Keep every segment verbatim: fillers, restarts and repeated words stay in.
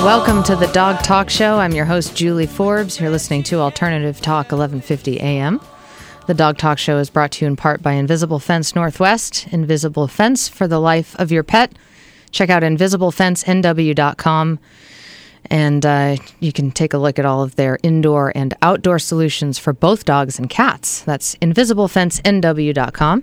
Welcome to the Dog Talk Show. I'm your host, Julie Forbes. You're listening to Alternative Talk, eleven fifty A M. The Dog Talk Show is brought to you in part by Invisible Fence Northwest. Invisible Fence for the life of your pet. Check out invisible fence n w dot com, and uh, you can take a look at all of their indoor and outdoor solutions for both dogs and cats. That's invisible fence n w dot com.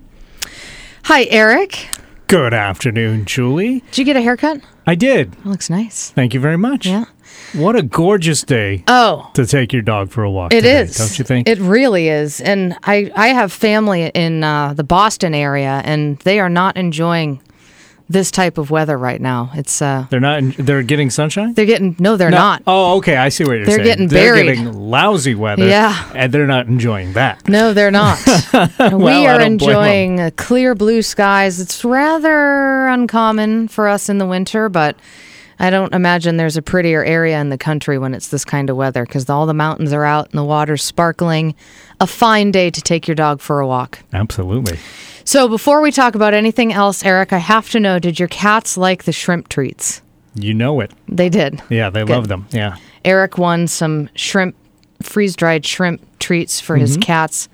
Hi, Eric. Good afternoon, Julie. Did you get a haircut? I did. It looks nice. Thank you very much. Yeah. What a gorgeous day Oh, to take your dog for a walk it today, is. don't you think? It really is. And I, I have family in uh, the Boston area, and they are not enjoying this type of weather right now. It's uh, They're not. They're getting sunshine. they're getting no, they're No. not. Oh, okay. I see what you're They're saying. getting they're buried. getting lousy weather. Yeah. and they're not enjoying that. No, they're not. Well, we I are don't blame enjoying uh, clear blue skies. It's rather uncommon for us in the winter, but I don't imagine there's a prettier area in the country when it's this kind of weather because all the mountains are out and the water's sparkling. A fine day to take your dog for a walk. Absolutely. So before we talk about anything else, Eric, I have to know, did your cats like the shrimp treats? You know it. They did. Yeah, they Good. love them. Yeah. Eric won some shrimp, freeze-dried shrimp treats for his cats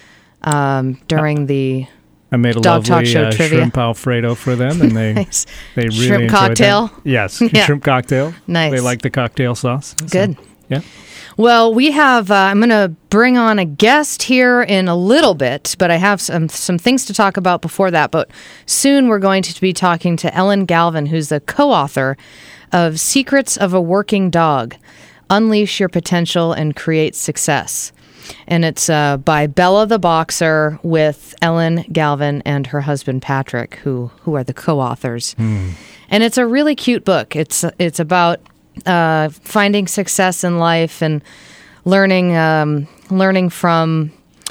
um, during the I made a Dog Talk lovely Show uh, trivia. shrimp Alfredo for them, and they nice. they really Shrimp enjoyed cocktail? that. Yes, Yeah. shrimp cocktail. Nice. They like the cocktail sauce. So, Good. yeah. Well, we have, uh, I'm going to bring on a guest here in a little bit, but I have some, some things to talk about before that. But soon we're going to be talking to Ellen Galvin, who's the co-author of Secrets of a Working Dog, Unleash Your Potential and Create Success. And it's uh, by Bella the Boxer with Ellen Galvin and her husband Patrick, who, who are the co-authors. Mm. And it's a really cute book. It's it's about uh, finding success in life and learning um, learning from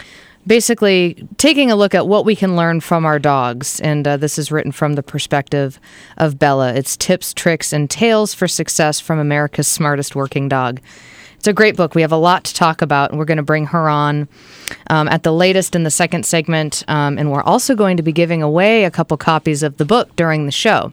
basically taking a look at what we can learn from our dogs. And uh, this is written from the perspective of Bella. It's tips, tricks, and tales for success from America's smartest working dog. It's a great book. We have a lot to talk about, and we're going to bring her on um, at the latest in the second segment. Um, and we're also going to be giving away a couple copies of the book during the show.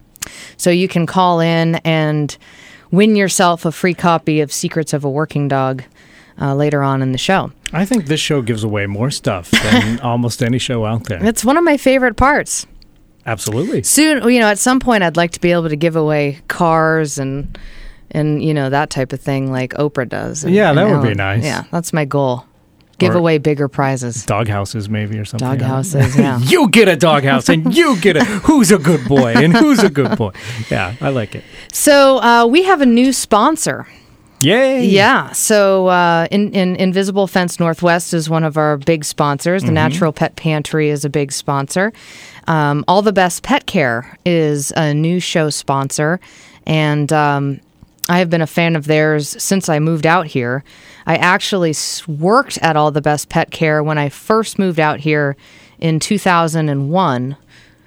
So you can call in and win yourself a free copy of Secrets of a Working Dog uh, later on in the show. I think this show gives away more stuff than almost any show out there. It's one of my favorite parts. Absolutely. Soon, you know, at some point, I'd like to be able to give away cars and, and you know, that type of thing like Oprah does. And, Yeah, that and would be Ellen. nice. Yeah, that's my goal. Give Or- away bigger prizes. Dog houses, maybe, or something. Dog houses, yeah. You get a dog house, and you get a who's a good boy, and who's a good boy. Yeah, I like it. So uh, we have a new sponsor. Yay! Yeah. So uh, in, in Invisible Fence Northwest is one of our big sponsors. The Mm-hmm. Natural Pet Pantry is a big sponsor. Um, All the Best Pet Care is a new show sponsor. And um, I have been a fan of theirs since I moved out here. I actually s- worked at All the Best Pet Care when I first moved out here in two thousand one.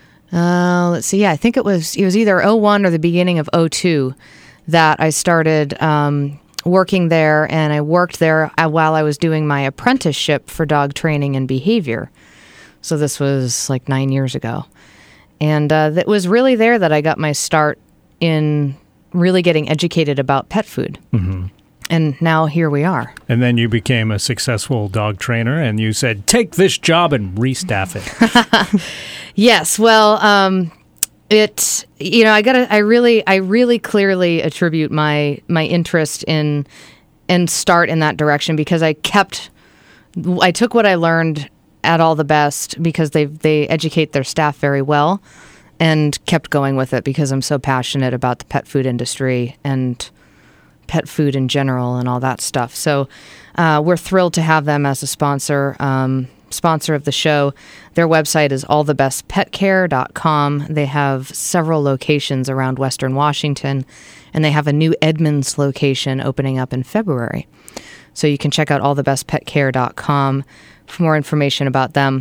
Uh, let's see. Yeah, I think it was it was either oh one or the beginning of oh two that I started um, working there, and I worked there uh, while I was doing my apprenticeship for dog training and behavior. So this was like nine years ago. And uh, it was really there that I got my start in really getting educated about pet food. Mm-hmm. And now here we are. And then you became a successful dog trainer, and you said, take this job and restaff it. Yes, well, um, it you know I gotta I really I really clearly attribute my my interest in and start in that direction because I kept I took what I learned at All the Best because they they educate their staff very well and kept going with it because I'm so passionate about the pet food industry and pet food in general and all that stuff. So uh, we're thrilled to have them as a sponsor. Um, sponsor of the show. Their website is all the best pet care dot com. They have several locations around Western Washington, and they have a new Edmonds location opening up in February. So you can check out all the best pet care dot com for more information about them.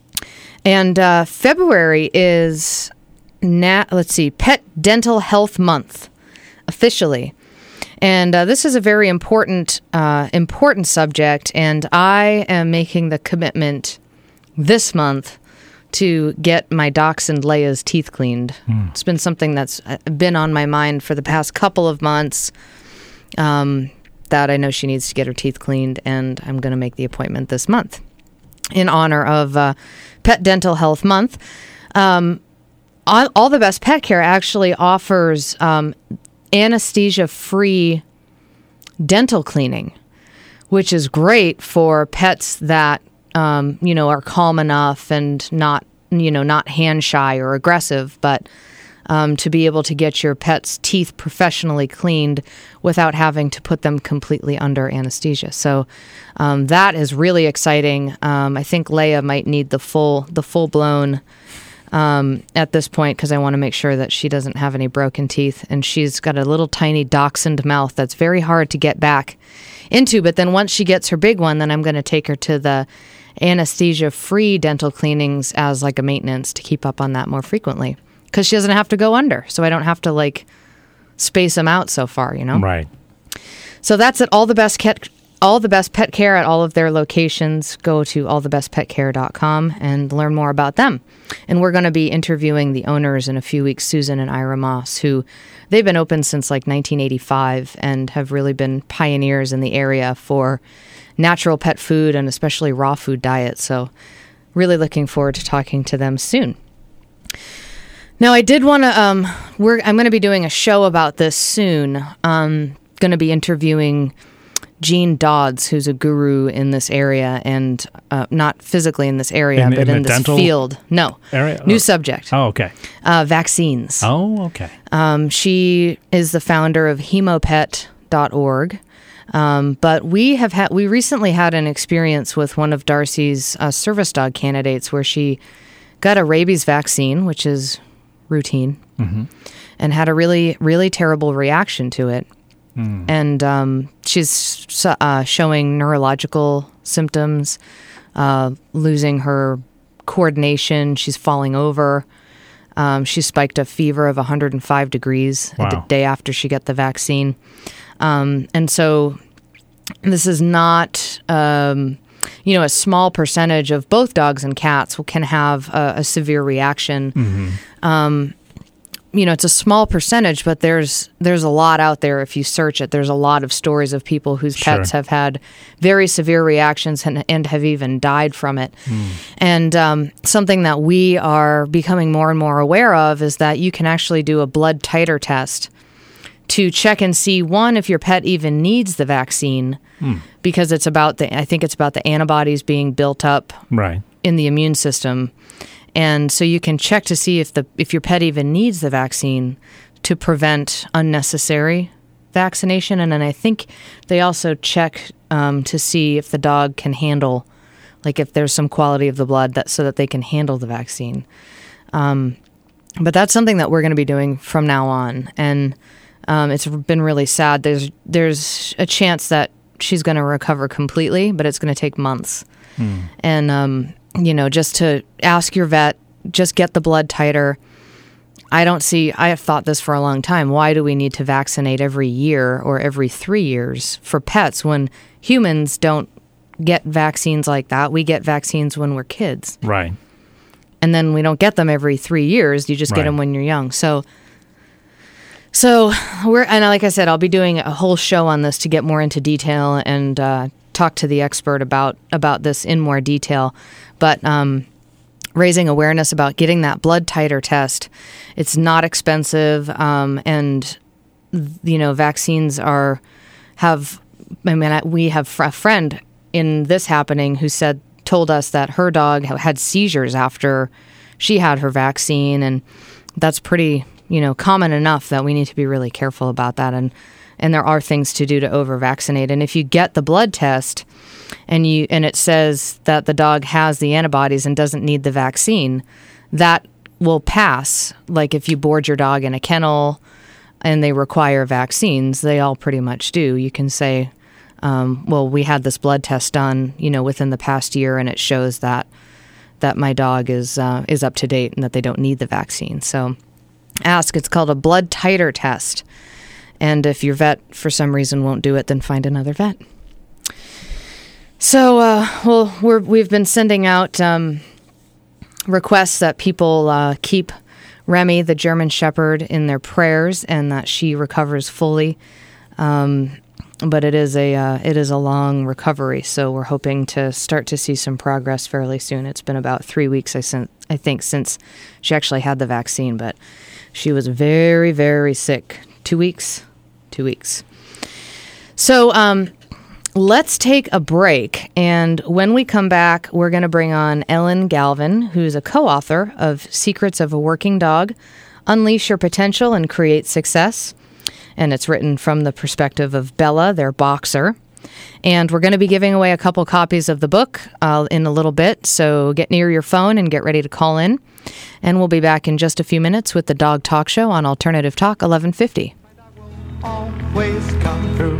And uh, February is, na- let's see, Pet Dental Health Month, officially. And uh, this is a very important, uh, important subject, and I am making the commitment this month to get my dachshund Leia's teeth cleaned. Mm. It's been something that's been on my mind for the past couple of months. Um, that I know she needs to get her teeth cleaned, and I'm going to make the appointment this month in honor of uh, Pet Dental Health Month. Um, all, all the Best Pet Care actually offers um, anesthesia-free dental cleaning, which is great for pets that um, you know are calm enough and not you know not hand shy or aggressive, but Um, to be able to get your pet's teeth professionally cleaned without having to put them completely under anesthesia. So um, that is really exciting. Um, I think Leia might need the full the full blown um, at this point, because I want to make sure that she doesn't have any broken teeth. And she's got a little tiny dachshund mouth that's very hard to get back into. But then once she gets her big one, then I'm going to take her to the anesthesia-free dental cleanings as like a maintenance to keep up on that more frequently. Because she doesn't have to go under, so I don't have to like space them out so far, you know. Right. So that's at all the best cat, all the best pet care at all of their locations. Go to all the best pet care dot com and learn more about them. And we're going to be interviewing the owners in a few weeks, Susan and Ira Moss, who they've been open since like nineteen eighty-five and have really been pioneers in the area for natural pet food and especially raw food diets. So really looking forward to talking to them soon. Now, I did want to, um, we're, I'm going to be doing a show about this soon. Um, going to be interviewing Gene Dodds, who's a guru in this area, and uh, not physically in this area, in, but in, in this dental field. No. Area? New oh. subject. Oh, okay. Uh, vaccines. Oh, okay. Um, she is the founder of hemopet dot org. Um, but we have had, we recently had an experience with one of Darcy's uh, service dog candidates where she got a rabies vaccine, which is routine, mm-hmm. and had a really, really terrible reaction to it. Mm. And um, she's uh, showing neurological symptoms, uh, losing her coordination. She's falling over. Um, she spiked a fever of one hundred five degrees wow. the day after she got the vaccine. Um, and so this is not... Um, you know, a small percentage of both dogs and cats can have a, a severe reaction. Mm-hmm. Um, you know, it's a small percentage, but there's there's a lot out there. If you search it, there's a lot of stories of people whose sure. pets have had very severe reactions and, and have even died from it. Mm. And um, something that we are becoming more and more aware of is that you can actually do a blood titer test to check and see, one, if your pet even needs the vaccine, mm. because it's about the, I think it's about the antibodies being built up right. in the immune system. And so you can check to see if the if your pet even needs the vaccine to prevent unnecessary vaccination. And then I think they also check um, to see if the dog can handle, like if there's some quality of the blood that so that they can handle the vaccine. Um, but that's something that we're going to be doing from now on. And Um, it's been really sad. There's there's a chance that she's going to recover completely, but it's going to take months. Mm. And, um, you know, just to ask your vet, just get the blood titer. I don't see, I have thought this for a long time. Why do we need to vaccinate every year or every three years for pets when humans don't get vaccines like that? We get vaccines when we're kids. Right. And then we don't get them every three years. You just right. get them when you're young. So... So we're, and like I said, I'll be doing a whole show on this to get more into detail and uh, talk to the expert about, about this in more detail. But um, raising awareness about getting that blood titer test, it's not expensive, um, and you know, vaccines are have. I mean, I, we have a friend in this happening who said told us that her dog had seizures after she had her vaccine, and that's pretty. You know, common enough that we need to be really careful about that. And, and there are things to do to over-vaccinate. And if you get the blood test and you and it says that the dog has the antibodies and doesn't need the vaccine, that will pass. Like if you board your dog in a kennel and they require vaccines, they all pretty much do. You can say, um, well, we had this blood test done, you know, within the past year, and it shows that that my dog is uh, is up to date and that they don't need the vaccine. So ask. It's called a blood titer test. And if your vet, for some reason, won't do it, then find another vet. So, uh, well, we're, we've been sending out um, requests that people uh, keep Remy, the German Shepherd, in their prayers and that she recovers fully. Um, but it is a uh, it is a long recovery, so we're hoping to start to see some progress fairly soon. It's been about three weeks, I, sen- I think, since she actually had the vaccine, but she was very, very sick. Two weeks? Two weeks. So um, let's take a break, and when we come back, we're going to bring on Ellen Galvin, who's a co-author of Secrets of a Working Dog, Unleash Your Potential and Create Success. And it's written from the perspective of Bella, their boxer. And we're going to be giving away a couple copies of the book uh, in a little bit, so get near your phone and get ready to call in. And we'll be back in just a few minutes with the Dog Talk Show on Alternative Talk eleven fifty. Always come through.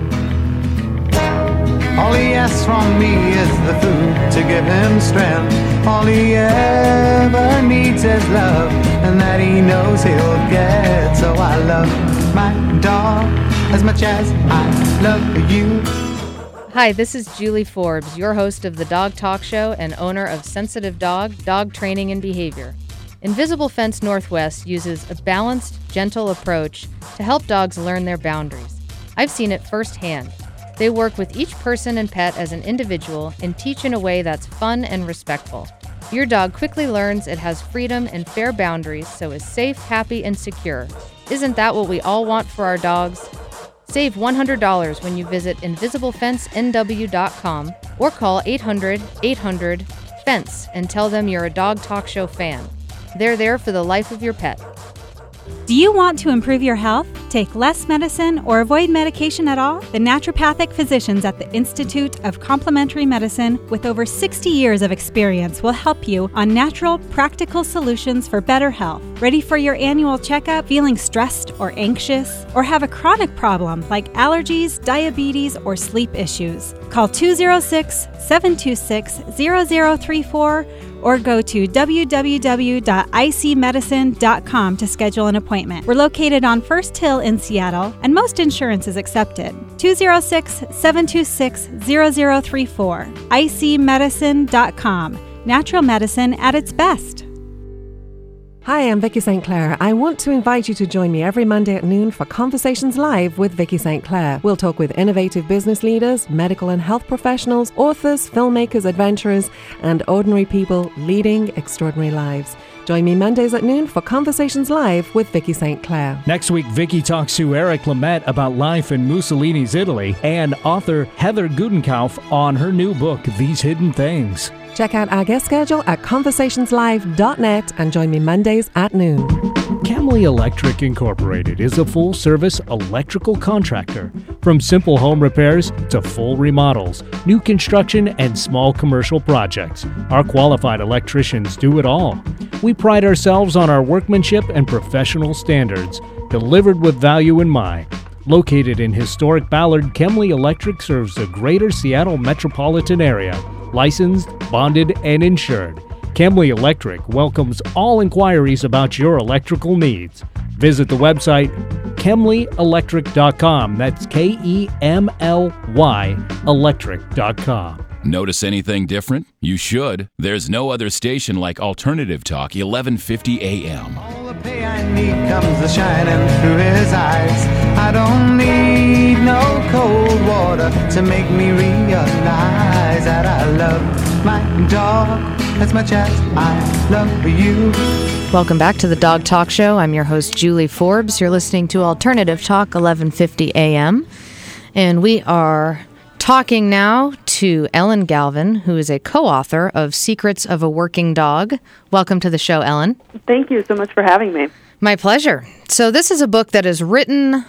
All he asks from me is the food to give him strength. All he ever needs is love, and that he knows he'll get. So I love my dog as much as I love you. Hi, this is Julie Forbes, your host of the Dog Talk Show and owner of Sensitive Dog, Dog Training and Behavior. Invisible Fence Northwest uses a balanced, gentle approach to help dogs learn their boundaries. I've seen it firsthand. They work with each person and pet as an individual and teach in a way that's fun and respectful. Your dog quickly learns it has freedom and fair boundaries, so is safe, happy, and secure. Isn't that what we all want for our dogs? Save one hundred dollars when you visit invisible fence n w dot com or call eight hundred eight hundred fence and tell them you're a Dog Talk Show fan. They're there for the life of your pet. Do you want to improve your health, take less medicine, or avoid medication at all? The naturopathic physicians at the Institute of Complementary Medicine, with over sixty years of experience, will help you on natural, practical solutions for better health. Ready for your annual checkup? Feeling stressed or anxious? Or have a chronic problem like allergies, diabetes, or sleep issues? Call two oh six, seven two six, zero zero three four or go to w w w dot i c medicine dot com to schedule an appointment. We're located on First Hill in Seattle, and most insurance is accepted. two oh six, seven two six, zero zero three four. i c medicine dot com. Natural medicine at its best. Hi, I'm Vicky Saint Clair. I want to invite you to join me every Monday at noon for Conversations Live with Vicky Saint Clair. We'll talk with innovative business leaders, medical and health professionals, authors, filmmakers, adventurers, and ordinary people leading extraordinary lives. Join me Mondays at noon for Conversations Live with Vicky Saint Clair. Next week, Vicky talks to Eric Lamette about life in Mussolini's Italy and author Heather Gudenkauf on her new book, These Hidden Things. Check out our guest schedule at conversations live dot net and join me Mondays at noon. Camley Electric Incorporated is a full-service electrical contractor. From simple home repairs to full remodels, new construction, and small commercial projects, our qualified electricians do it all. We pride ourselves on our workmanship and professional standards, delivered with value in mind. Located in historic Ballard, Camley Electric serves the greater Seattle metropolitan area. Licensed, bonded, and insured. Camley Electric welcomes all inquiries about your electrical needs. Visit the website kemley electric dot com. That's K E M L Y electric dot com. Notice anything different? You should. There's no other station like Alternative Talk eleven fifty A M. All the pay I need comes the shining through his eyes. I don't need no cold water to make me realize that I love my dog as much as I love you. Welcome back to the Dog Talk Show. I'm your host, Julie Forbes. You're listening to Alternative Talk eleven fifty A M. And we are talking now to Ellen Galvin, who is a co-author of Secrets of a Working Dog. Welcome to the show, Ellen. Thank you so much for having me. My pleasure. So this is a book that is written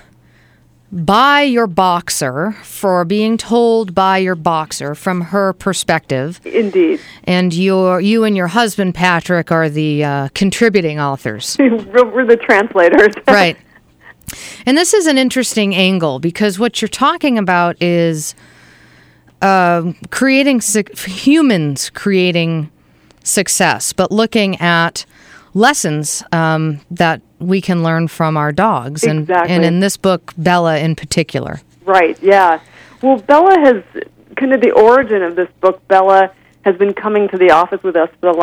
by your boxer, for being told by your boxer from her perspective. Indeed. And your, you and your husband, Patrick, are the uh, contributing authors. We're the translators. Right. And this is an interesting angle because what you're talking about is uh, creating su- humans creating success, but looking at lessons um, that we can learn from our dogs. And, exactly. and in this book, Bella in particular. Right, yeah. Well, Bella has, kind of the origin of this book, Bella has been coming to the office with us for the last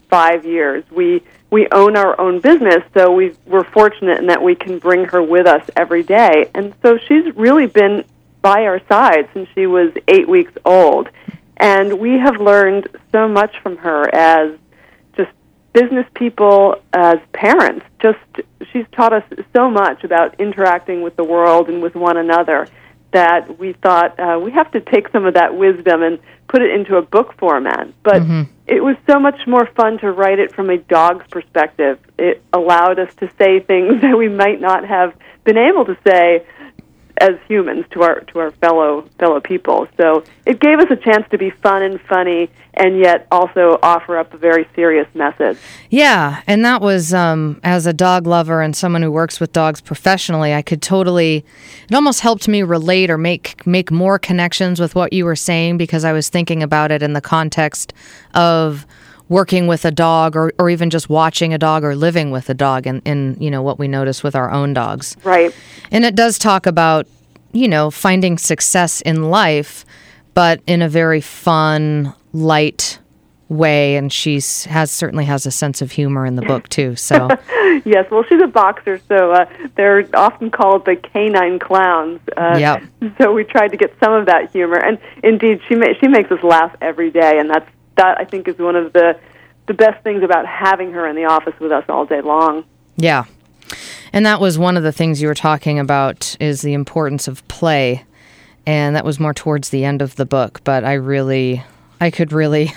five years. We we own our own business, so we we're fortunate in that we can bring her with us every day. And so she's really been by our side since she was eight weeks old. And we have learned so much from her as just business people, as parents. Just she's taught us so much about interacting with the world and with one another that we thought uh, we have to take some of that wisdom and put it into a book format. But mm-hmm. it was so much more fun to write it from a dog's perspective. It allowed us to say things that we might not have been able to say as humans to our to our fellow fellow people. So it gave us a chance to be fun and funny, and yet also offer up a very serious message. Yeah, and that was, um, as a dog lover and someone who works with dogs professionally, I could totally, it almost helped me relate or make make more connections with what you were saying, because I was thinking about it in the context of working with a dog, or, or even just watching a dog or living with a dog, and in, you know, what we notice with our own dogs. Right. And it does talk about, you know, finding success in life, but in a very fun, light way. And she's has certainly has a sense of humor in the book too. So yes, well, she's a boxer, so uh, they're often called the canine clowns. Uh, yep. So we tried to get some of that humor, and indeed, she ma- she makes us laugh every day, and that's that I think is one of the the best things about having her in the office with us all day long. Yeah. And that was one of the things you were talking about, is the importance of play. And that was more towards the end of the book. But I really, I could really,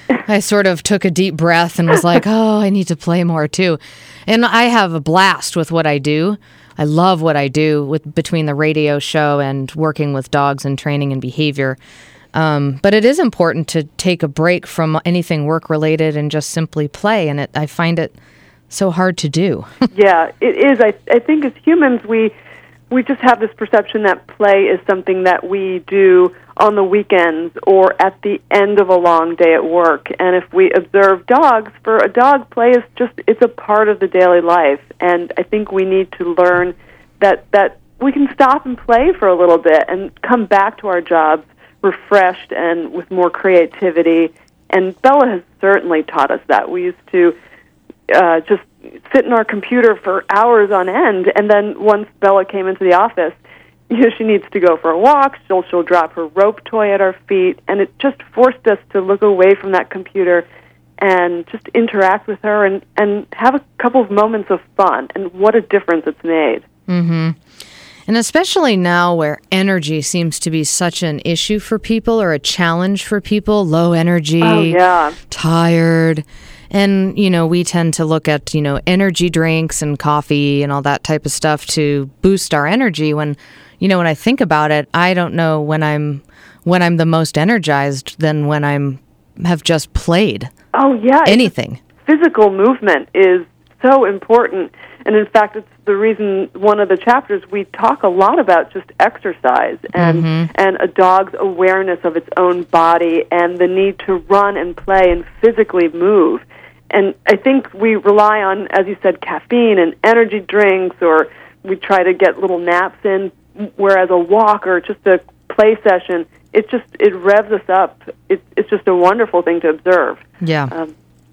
I sort of took a deep breath and was like, oh, I need to play more too. And I have a blast with what I do. I love what I do with between the radio show and working with dogs and training and behavior. Um, but it is important to take a break from anything work-related and just simply play. And it, I find it so hard to do. Yeah, it is. I, I think as humans, we we just have this perception that play is something that we do on the weekends or at the end of a long day at work. And if we observe dogs, for a dog, play is just, it's a part of the daily life. And I think we need to learn that, that we can stop and play for a little bit and come back to our jobs refreshed and with more creativity. And Bella has certainly taught us that. We used to uh, just sit in our computer for hours on end, and then once Bella came into the office, you know, she needs to go for a walk, she'll, she'll drop her rope toy at our feet, and it just forced us to look away from that computer and just interact with her and, and have a couple of moments of fun, and what a difference it's made. Mm-hmm. And especially now where energy seems to be such an issue for people, or a challenge for people, low energy, oh, yeah. tired. And, you know, we tend to look at, you know, energy drinks and coffee and all that type of stuff to boost our energy when, you know, when I think about it, I don't know when I'm when I'm the most energized than when I'm have just played. Oh, yeah. Anything. Physical movement is so important. And in fact, it's the reason one of the chapters we talk a lot about just exercise and mm-hmm. and a dog's awareness of its own body and the need to run and play and physically move. And I think we rely on, as you said, caffeine and energy drinks, or we try to get little naps in, whereas a walk or just a play session, it just, it revs us up. It, it's just a wonderful thing to observe. Yeah. Um,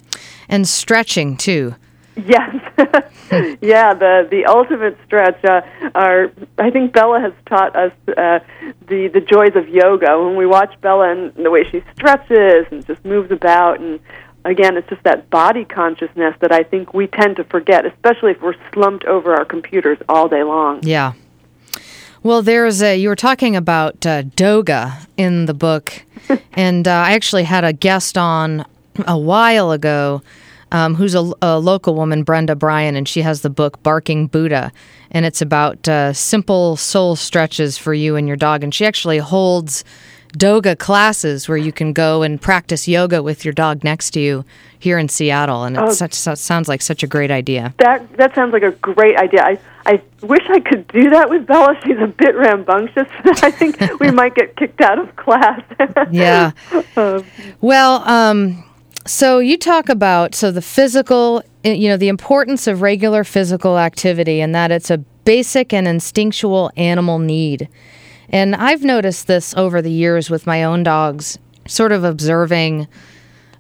and stretching, too. Yes. Yeah, the the ultimate stretch. Uh, our, I think Bella has taught us uh, the, the joys of yoga. When we watch Bella and the way she stretches and just moves about, and again, it's just that body consciousness that I think we tend to forget, especially if we're slumped over our computers all day long. Yeah. Well, there's a, you were talking about uh, Doga in the book, and uh, I actually had a guest on a while ago um, who's a, a local woman, Brenda Bryan, and she has the book Barking Buddha, and it's about uh, simple soul stretches for you and your dog, and she actually holds Doga classes where you can go and practice yoga with your dog next to you here in Seattle, and it oh, such, so, sounds like such a great idea. That that sounds like a great idea. I, I wish I could do that with Bella. She's a bit rambunctious. I think we might get kicked out of class. Yeah. um, well, um, so you talk about, so the physical, you know, the importance of regular physical activity, and that it's a basic and instinctual animal need. And I've noticed this over the years with my own dogs, sort of observing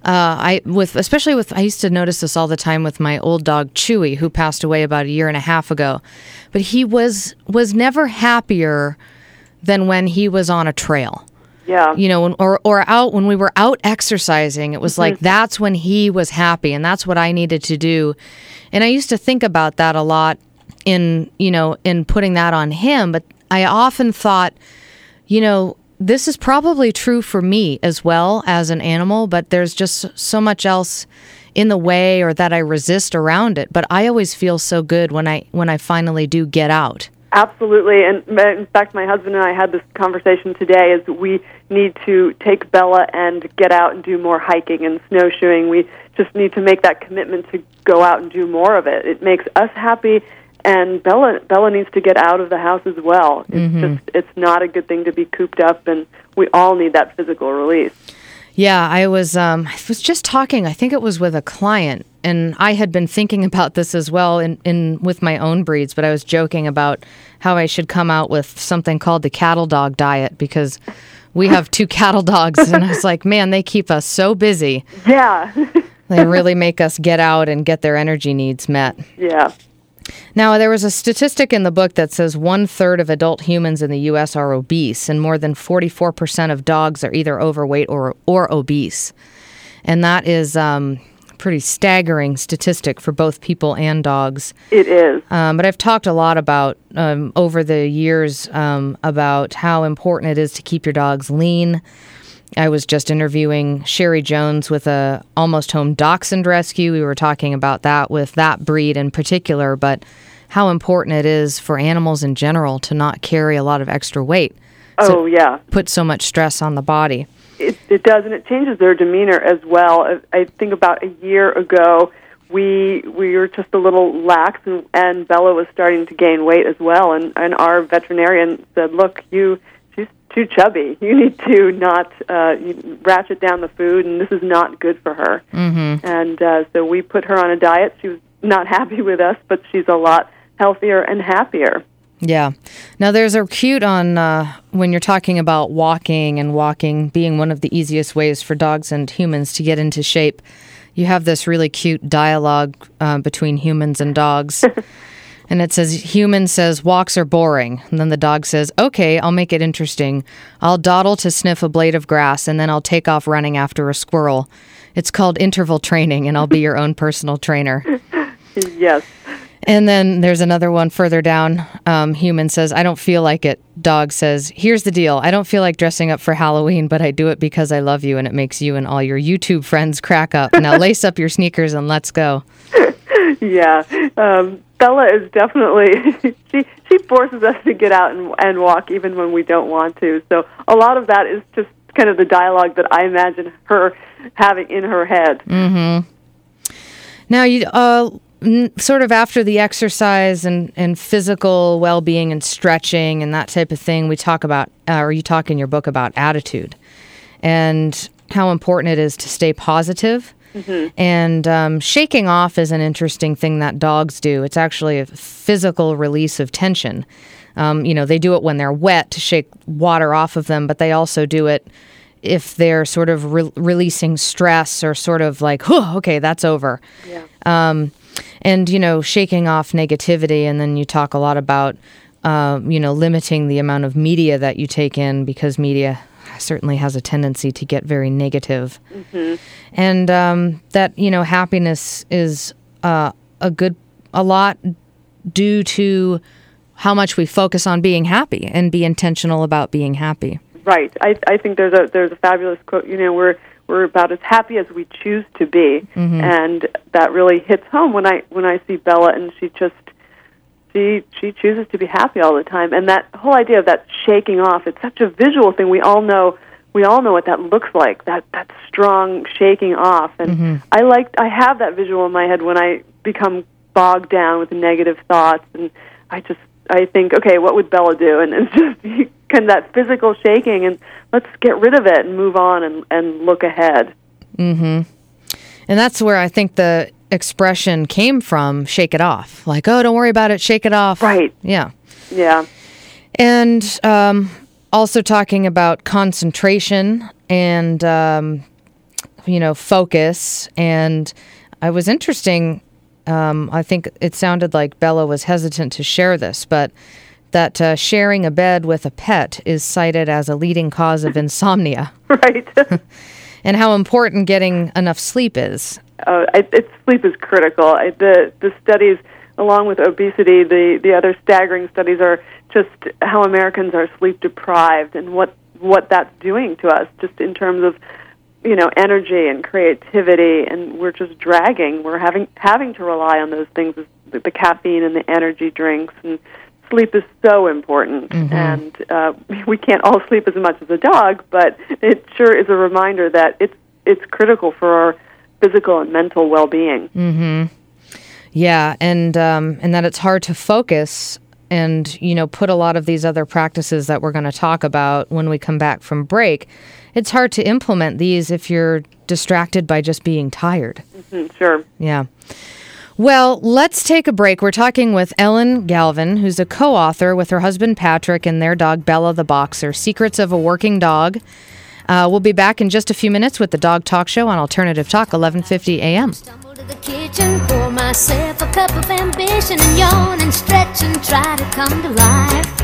Uh, I with especially with I used to notice this all the time with my old dog Chewy, who passed away about a year and a half ago. But he was was never happier than when he was on a trail. Yeah. You know, when, or or out when we were out exercising, it was like that's when he was happy, and that's what I needed to do. And I used to think about that a lot in, you know, in putting that on him, but I often thought, you know, this is probably true for me as well as an animal, but there's just so much else in the way or that I resist around it. But I always feel so good when I when I finally do get out. Absolutely. And in fact, my husband and I had this conversation today is we need to take Bella and get out and do more hiking and snowshoeing. We just need to make that commitment to go out and do more of it. It makes us happy, and Bella Bella needs to get out of the house as well. It's Mm-hmm. just it's not a good thing to be cooped up, and we all need that physical release. Yeah, I was um, I was just talking, I think it was with a client, and I had been thinking about this as well in, in with my own breeds, but I was joking about how I should come out with something called the cattle dog diet because we have two cattle dogs, and I was like, man, they keep us so busy. Yeah. They really make us get out and get their energy needs met. Yeah. Now, there was a statistic in the book that says one-third of adult humans in the U S are obese, and more than forty-four percent of dogs are either overweight or or obese. And that is um, a pretty staggering statistic for both people and dogs. It is. Um, but I've talked a lot about, um, over the years, um, about how important it is to keep your dogs lean. I was just interviewing Sherry Jones with a Almost Home Dachshund Rescue. We were talking about that with that breed in particular, but how important it is for animals in general to not carry a lot of extra weight. So Oh, yeah. put so much stress on the body. It, it does, and it changes their demeanor as well. I, I think about a year ago, we we were just a little lax, and, and Bella was starting to gain weight as well. And, and our veterinarian said, "Look, you she's too chubby. You need to not uh, you ratchet down the food, and this is not good for her." Mm-hmm. And uh, so we put her on a diet. She was not happy with us, but she's a lot healthier and happier. Yeah. Now, there's a cute on uh, when you're talking about walking and walking being one of the easiest ways for dogs and humans to get into shape. You have this really cute dialogue uh, between humans and dogs. And it says, human says, walks are boring. And then the dog says, okay, I'll make it interesting. I'll dawdle to sniff a blade of grass, and then I'll take off running after a squirrel. It's called interval training, and I'll be your own personal trainer. Yes. And then there's another one further down. Um, human says, I don't feel like it. Dog says, here's the deal. I don't feel like dressing up for Halloween, but I do it because I love you, and it makes you and all your YouTube friends crack up. Now lace up your sneakers and let's go. Yeah. Um, Bella is definitely, she she forces us to get out and, and walk even when we don't want to. So a lot of that is just kind of the dialogue that I imagine her having in her head. Mm-hmm. Now, you uh, n- sort of after the exercise and, and physical well-being and stretching and that type of thing, we talk about, uh, or you talk in your book about attitude and how important it is to stay positive. Mm-hmm. And um, shaking off is an interesting thing that dogs do. It's actually a physical release of tension. Um, you know, they do it when they're wet to shake water off of them, but they also do it if they're sort of re- releasing stress or sort of like, oh, okay, that's over. Yeah. Um, and, you know, shaking off negativity. And then you talk a lot about, uh, you know, limiting the amount of media that you take in because media certainly has a tendency to get very negative. Mm-hmm. And um, that, you know, happiness is uh, a good, a lot due to how much we focus on being happy and be intentional about being happy. Right. I I think there's a there's a fabulous quote. You know, we're we're about as happy as we choose to be, Mm-hmm. and that really hits home when I when I see Bella, and she just she she chooses to be happy all the time. And that whole idea of that shaking off, it's such a visual thing. We all know we all know what that looks like. That that strong shaking off, and Mm-hmm. I like I have that visual in my head when I become bogged down with negative thoughts, and I just. I think, okay, what would Bella do? And it's just kind of that physical shaking, and let's get rid of it and move on and, and look ahead. Mm-hmm. And that's where I think the expression came from, shake it off. Like, oh, don't worry about it, shake it off. Right. Yeah. Yeah. And um, also talking about concentration and um, you know, focus. And I was interesting. Um, I think it sounded like Bella was hesitant to share this, but that uh, sharing a bed with a pet is cited as a leading cause of insomnia. Right. And how important getting enough sleep is. Uh, it, it, sleep is critical. I, the the studies, along with obesity, the, the other staggering studies are just how Americans are sleep deprived and what what that's doing to us, just in terms of, you know, energy and creativity, and we're just dragging. We're having having to rely on those things, the, the caffeine and the energy drinks, and sleep is so important. Mm-hmm. And uh, we can't all sleep as much as a dog, but it sure is a reminder that it's it's critical for our physical and mental well-being. Mm-hmm. Yeah, and um, and that it's hard to focus and, you know, put a lot of these other practices that we're going to talk about when we come back from break. It's hard to implement these if you're distracted by just being tired. Mm-hmm, sure. Yeah. Well, let's take a break. We're talking with Ellen Galvin, who's a co-author with her husband Patrick and their dog Bella the Boxer, Secrets of a Working Dog. Uh, we'll be back in just a few minutes with the Dog Talk Show on Alternative Talk, eleven fifty a.m. Stumble to the kitchen, pour myself a cup of ambition and yawn and stretch and try to come to life.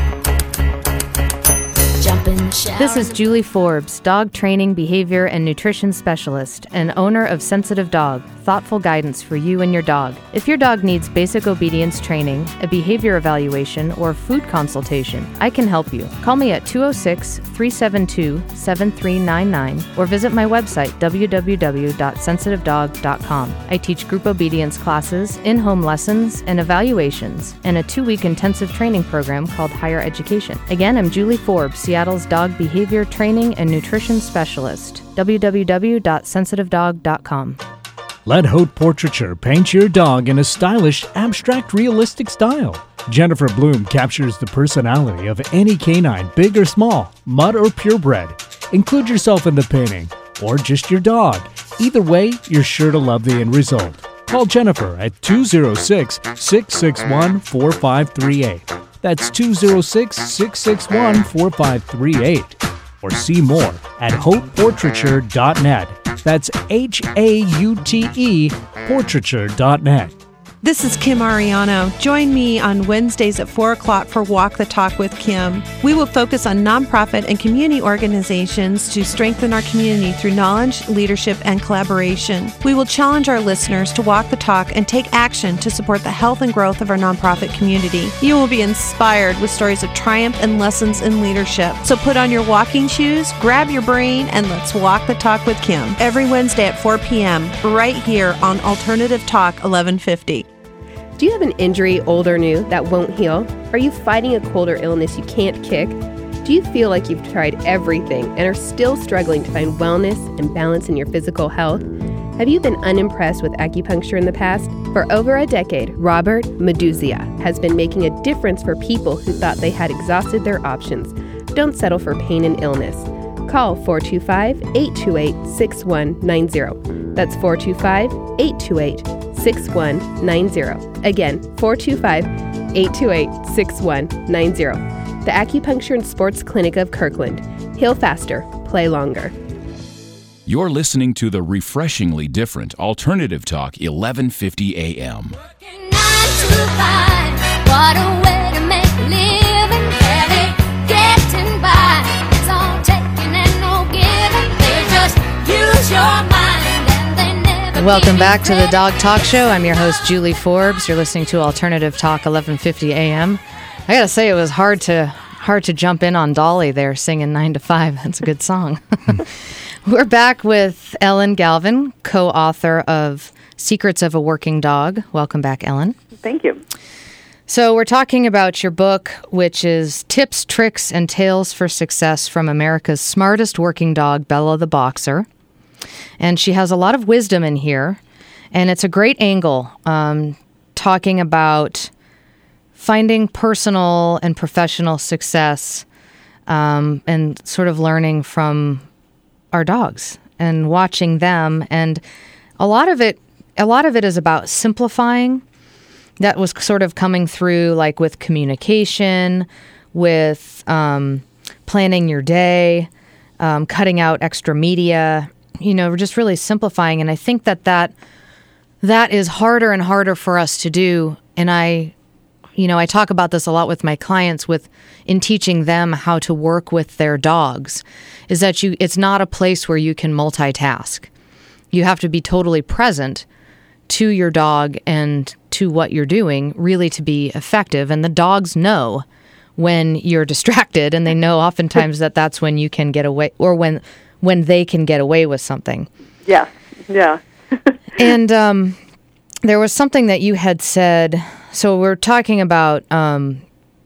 Jump in the shower. This is Julie Forbes, dog training, behavior, and nutrition specialist and owner of Sensitive Dog, thoughtful guidance for you and your dog. If your dog needs basic obedience training, a behavior evaluation, or food consultation, I can help you. Call me at two oh six, three seven two, seven three nine nine or visit my website, w w w dot sensitive dog dot com. I teach group obedience classes, in-home lessons, and evaluations, and a two-week intensive training program called Higher Education. Again, I'm Julie Forbes, Seattle's dog behavior training and nutrition specialist. w w w dot sensitive dog dot com. Let Haute Portraiture paint your dog in a stylish, abstract, realistic style. Jennifer Bloom captures the personality of any canine, big or small, mutt or purebred. Include yourself in the painting, or just your dog. Either way, you're sure to love the end result. Call Jennifer at two oh six, six six one, four five three eight. That's two oh six, six six one, four five three eight. Or see more at haute portraiture dot net. That's H A U T E, portraiture dot net. This is Kim Ariano. Join me on Wednesdays at four o'clock for Walk the Talk with Kim. We will focus on nonprofit and community organizations to strengthen our community through knowledge, leadership, and collaboration. We will challenge our listeners to walk the talk and take action to support the health and growth of our nonprofit community. You will be inspired with stories of triumph and lessons in leadership. So put on your walking shoes, grab your brain, and let's walk the talk with Kim. Every Wednesday at four p.m. right here on Alternative Talk eleven fifty. Do you have an injury, old or new, that won't heal? Are you fighting a cold or illness you can't kick? Do you feel like you've tried everything and are still struggling to find wellness and balance in your physical health? Have you been unimpressed with acupuncture in the past? For over a decade, Robert Meduzia has been making a difference for people who thought they had exhausted their options. Don't settle for pain and illness. Call four two five, eight two eight, six one nine zero. That's four two five, eight two eight, six one nine zero. Again, four two five, eight two eight, six one nine zero. The Acupuncture and Sports Clinic of Kirkland. Heal faster, play longer. You're listening to the refreshingly different Alternative Talk eleven fifty a.m. Working nine to five, what a way to make a living, barely getting by. It's all taking and no giving, they just use your mind. Welcome back to the Dog Talk Show. I'm your host, Julie Forbes. You're listening to Alternative Talk, eleven fifty a.m. I gotta say, it was hard to hard to jump in on Dolly there singing nine to five. That's a good song. We're back with Ellen Galvin, co-author of Secrets of a Working Dog. Welcome back, Ellen. Thank you. So we're talking about your book, which is Tips, Tricks, and Tales for Success from America's Smartest Working Dog, Bella the Boxer. And she has a lot of wisdom in here, and it's a great angle, um, talking about finding personal and professional success, um, and sort of learning from our dogs and watching them. And a lot of it, a lot of it is about simplifying. That was sort of coming through, like with communication, with um, planning your day, um, cutting out extra media. you know, just really simplifying. And I think that that, that is harder and harder for us to do. And I, you know, I talk about this a lot with my clients with in teaching them how to work with their dogs, is that you, it's not a place where you can multitask. You have to be totally present to your dog and to what you're doing really to be effective. And the dogs know when you're distracted, and they know oftentimes that that's when you can get away, or when when they can get away with something. Yeah, yeah. And um, there was something that you had said. So we're talking about um,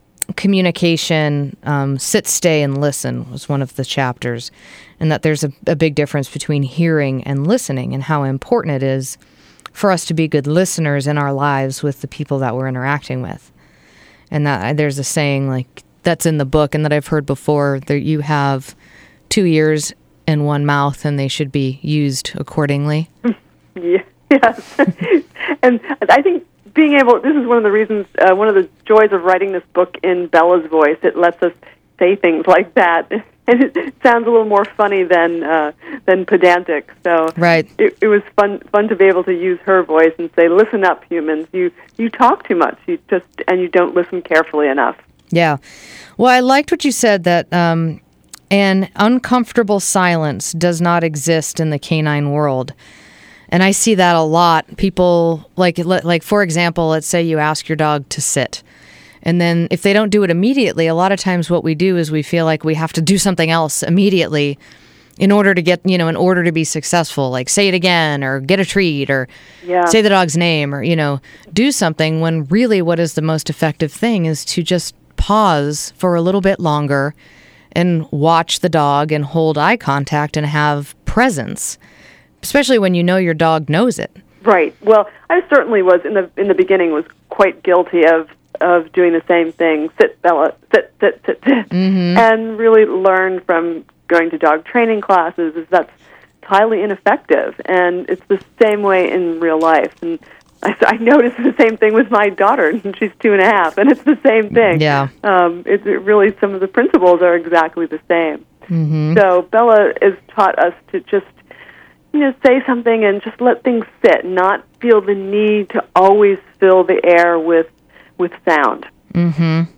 communication, um, sit, stay, and listen was one of the chapters, and that there's a, a big difference between hearing and listening, and how important it is for us to be good listeners in our lives with the people that we're interacting with. And that there's a saying like that's in the book and that I've heard before, that you have two ears and one mouth and they should be used accordingly. Yeah, yes. And I think being able, this is one of the reasons, uh, one of the joys of writing this book in Bella's voice. It lets us say things like that. And it sounds a little more funny than uh, than pedantic. So right. it, it was fun fun to be able to use her voice and say, "Listen up, humans. You you talk too much. You just and you don't listen carefully enough." Yeah. Well, I liked what you said, that um, an uncomfortable silence does not exist in the canine world. And I see that a lot. People, like, like for example, let's say you ask your dog to sit. And then if they don't do it immediately, a lot of times what we do is we feel like we have to do something else immediately in order to get, you know, in order to be successful, like say it again or get a treat or yeah. say the dog's name or, you know, do something, when really what is the most effective thing is to just pause for a little bit longer and watch the dog and hold eye contact and have presence, especially when you know your dog knows it. Right. Well, I certainly was in the in the beginning was quite guilty of of doing the same thing, sit, Bella, sit, sit, sit, sit, mm-hmm. and really learn from going to dog training classes is that's highly ineffective, and it's the same way in real life. And I, I noticed the same thing with my daughter, and she's two and a half, and it's the same thing. Yeah. Um, it's it really, some of the principles are exactly the same. Mm-hmm. So Bella has taught us to just, you know, say something and just let things sit, not feel the need to always fill the air with with sound. Mm-hmm.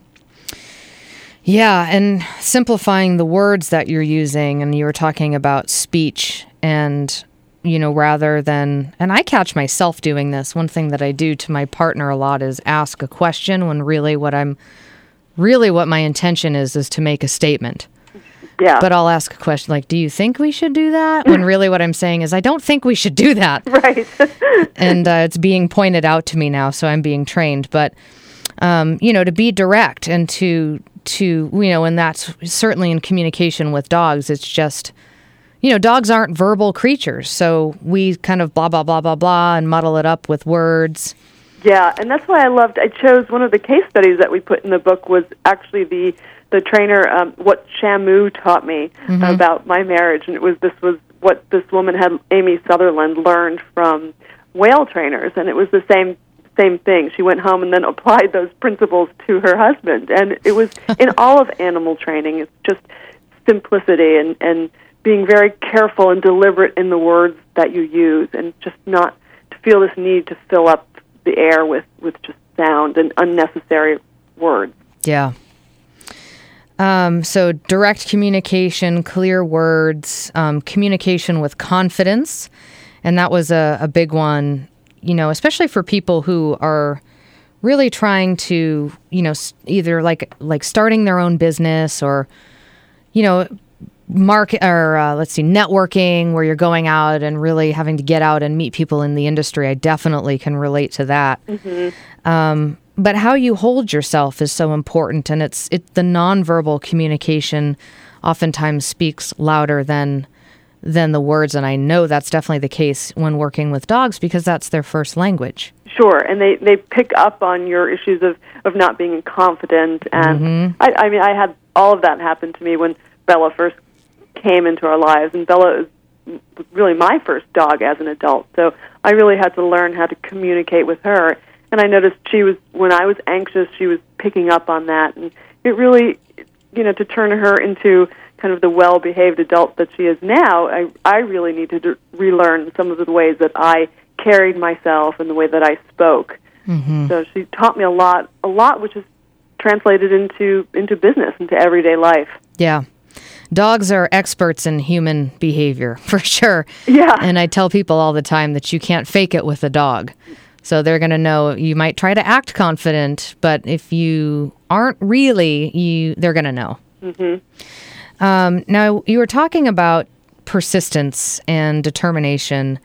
Yeah, and simplifying the words that you're using, and you were talking about speech, and, you know, rather than, and I catch myself doing this, one thing that I do to my partner a lot is ask a question when really what I'm, really what my intention is, is to make a statement. Yeah. But I'll ask a question like, do you think we should do that? When really what I'm saying is, I don't think we should do that. Right. And uh, it's being pointed out to me now, so I'm being trained. But, um, you know, to be direct and to, to, you know, and that's certainly in communication with dogs, it's just, you know, dogs aren't verbal creatures. So we kind of blah, blah, blah, blah, blah, and muddle it up with words. Yeah, and that's why I loved, I chose one of the case studies that we put in the book was actually the the trainer, um, what Shamu taught me mm-hmm. about my marriage, and it was this was what this woman had, Amy Sutherland, learned from whale trainers, and it was the same same thing. She went home and then applied those principles to her husband, and it was in all of animal training. It's just simplicity and and being very careful and deliberate in the words that you use, and just not to feel this need to fill up the air with with just sound and unnecessary words. Yeah. Um, so direct communication, clear words, um, communication with confidence. And that was a, a big one, you know, especially for people who are really trying to, you know, either like, like starting their own business or, you know, market or uh, let's see, networking where you're going out and really having to get out and meet people in the industry. I definitely can relate to that. Mm-hmm. Um, But how you hold yourself is so important, and it's it the nonverbal communication oftentimes speaks louder than than the words, and I know that's definitely the case when working with dogs because that's their first language. Sure, and they, they pick up on your issues of, of not being confident, and mm-hmm. I, I mean, I had all of that happen to me when Bella first came into our lives, and Bella is really my first dog as an adult, so I really had to learn how to communicate with her. And I noticed she was, when I was anxious, she was picking up on that. And it really, you know, to turn her into, kind of the well-behaved adult that she is now, I, I really need to d- relearn some of the ways that I carried myself and the way that I spoke. Mm-hmm. So she taught me a lot, a lot which is translated into into business, into everyday life. Yeah. Dogs are experts in human behavior, for sure. Yeah. And I tell people all the time that you can't fake it with a dog. So they're going to know you might try to act confident, but if you aren't really, you they're going to know. Mm-hmm. Um, now, you were talking about persistence and determination,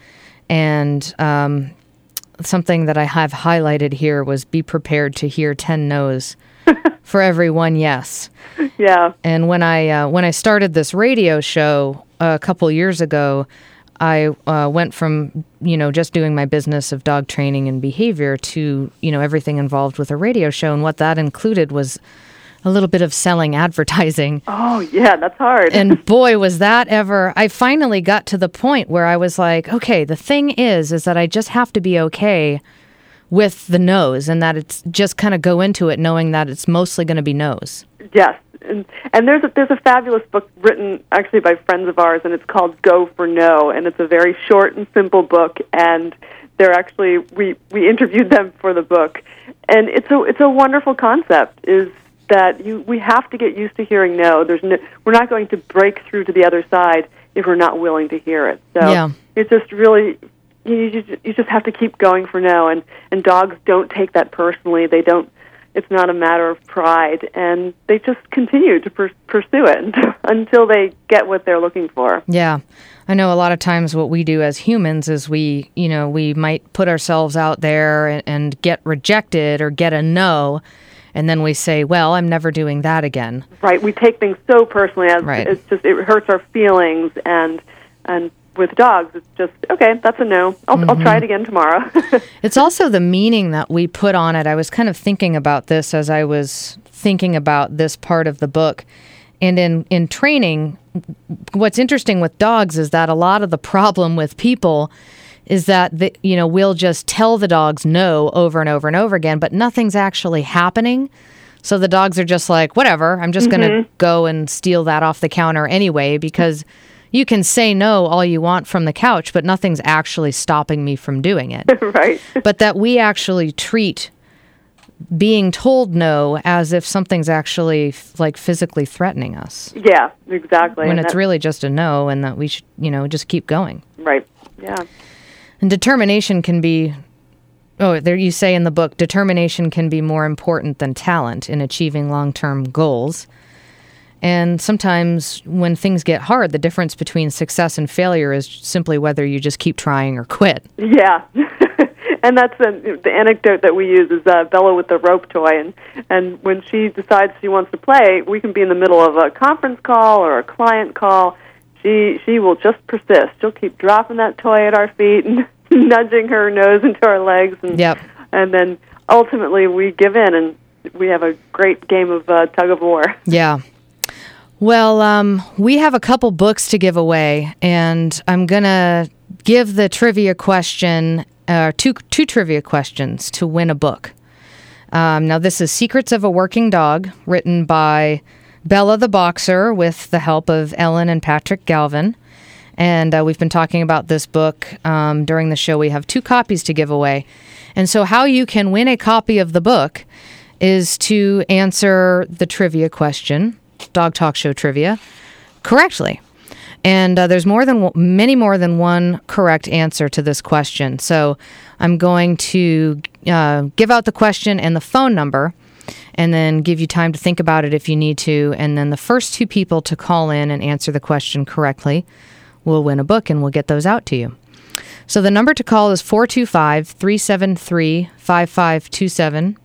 and um, something that I have highlighted here was be prepared to hear ten no's for every one yes. Yeah. And when I uh, when I started this radio show a couple years ago, I uh, went from, you know, just doing my business of dog training and behavior to, you know, everything involved with a radio show. And what that included was a little bit of selling advertising. Oh, yeah, that's hard. And boy, was that ever. I finally got to the point where I was like, okay, the thing is, is that I just have to be okay with the no's, and that it's just kind of go into it knowing that it's mostly going to be no's. Yes. And, and there's a, there's a fabulous book written actually by friends of ours, and it's called Go for No, and it's a very short and simple book, and they're actually, we, we interviewed them for the book, and it's a it's a wonderful concept, is that you we have to get used to hearing no. There's no, we're not going to break through to the other side if we're not willing to hear it. So yeah. It's just really, you, you you just have to keep going for no, and, and dogs don't take that personally. They don't. It's not a matter of pride, and they just continue to per- pursue it until they get what they're looking for. Yeah. I know a lot of times what we do as humans is we, you know, we might put ourselves out there and, and get rejected or get a no, and then we say, well, I'm never doing that again. Right. We take things so personally. As right. It's just, it hurts our feelings, and and with dogs, it's just, okay, that's a no. I'll, mm-hmm. I'll try it again tomorrow. It's also the meaning that we put on it. I was kind of thinking about this as I was thinking about this part of the book. And in, in training, what's interesting with dogs is that a lot of the problem with people is that, the, you know, we'll just tell the dogs no over and over and over again, but nothing's actually happening. So the dogs are just like, whatever, I'm just mm-hmm. going to go and steal that off the counter anyway, because you can say no all you want from the couch, but nothing's actually stopping me from doing it. Right. But that we actually treat being told no as if something's actually like physically threatening us. Yeah, exactly. When and it's really just a no, and that we should, you know, just keep going. Right. Yeah. And determination can be, oh, there you say in the book, determination can be more important than talent in achieving long-term goals. And sometimes when things get hard, the difference between success and failure is simply whether you just keep trying or quit. Yeah. And that's the, the anecdote that we use is uh, Bella with the rope toy. And, and when she decides she wants to play, we can be in the middle of a conference call or a client call. She she will just persist. She'll keep dropping that toy at our feet and nudging her nose into our legs. And, yep. and then ultimately we give in, and we have a great game of uh, tug of war. Yeah. Well, um, we have a couple books to give away, and I'm going to give the trivia question, uh, two, two trivia questions to win a book. Um, now, this is Secrets of a Working Dog, written by Bella the Boxer with the help of Ellen and Patrick Galvin. And uh, we've been talking about this book um, during the show. We have two copies to give away. And so how you can win a copy of the book is to answer the trivia question, Dog Talk Show trivia, correctly. And uh, there's more than many more than one correct answer to this question. So I'm going to uh, give out the question and the phone number, and then give you time to think about it if you need to. And then the first two people to call in and answer the question correctly will win a book, and we'll get those out to you. So the number to call is four two five, three seven three, five five two seven,